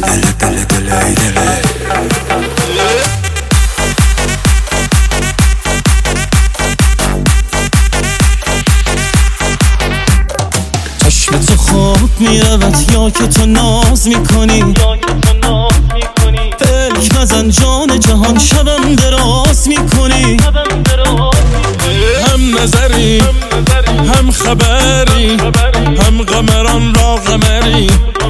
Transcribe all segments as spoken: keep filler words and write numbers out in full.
دل دل دل ای دل. چشم تو خواب میرود یا که تو ناز میکنی، فکر نزن جان جهان شبم دراز میکنی. هم نظری هم خبری، هم قمران را قمری،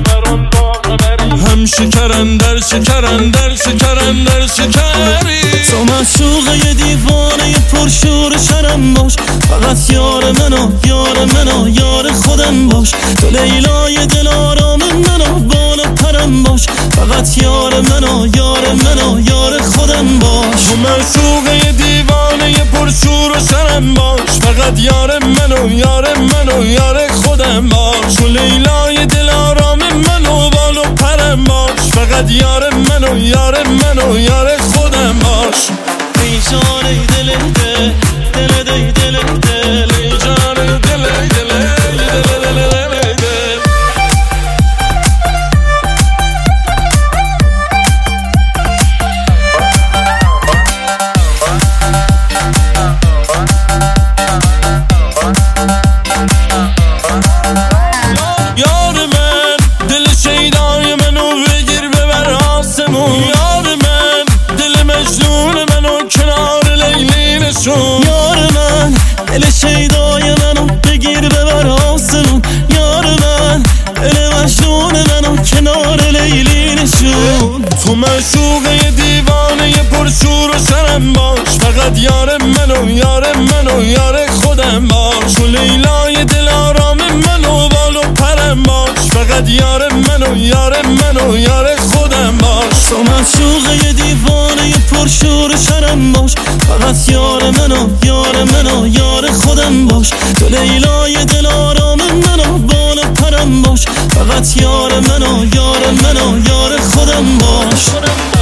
هم شکرن در شکرن در شکرن در شکری. تو معشوقه یه دیوانه پرشور شرم باش، فقط یار منو یار منو یار خودم باش. تو لیلای دل آرام منو بال و پرم باش، فقط یار منو یار منو یار خودم باش. تو معشوقه یه دیوانه پرشور و شرم باش، فقط یار منو یار منو یار خودم باش. تو لیلای دل آرام منو بال و پرم باش، فقط یار منو یار منو یار خودم باش. ای جان ای دل دل دل دل دل دل ای جان دل دل دل دل دل. یار من دل شیدای منو بگیر ببر آسمون، یار من دل مجنون منو کنار لیلی نشون. یار من دل شیدای منو بگیر ببر آسمون، یار من دل مجنون منو کنار لیلی نشون. تو معشوقه دیوانه پرشور و شرم باش، فقط یار منو یار منو یار خودم باش. تو لیلای دل آرام منو بال و پرم باش، فقط یار منو یار منو یار خودم باش. تو معشوقه دیوانه پرشور شرم باش، فقط یار منو یار منو یار خودم باش. تو لیلای دل آرام منو بال و پرم باش، فقط یار منو یار منو یار خودم باش.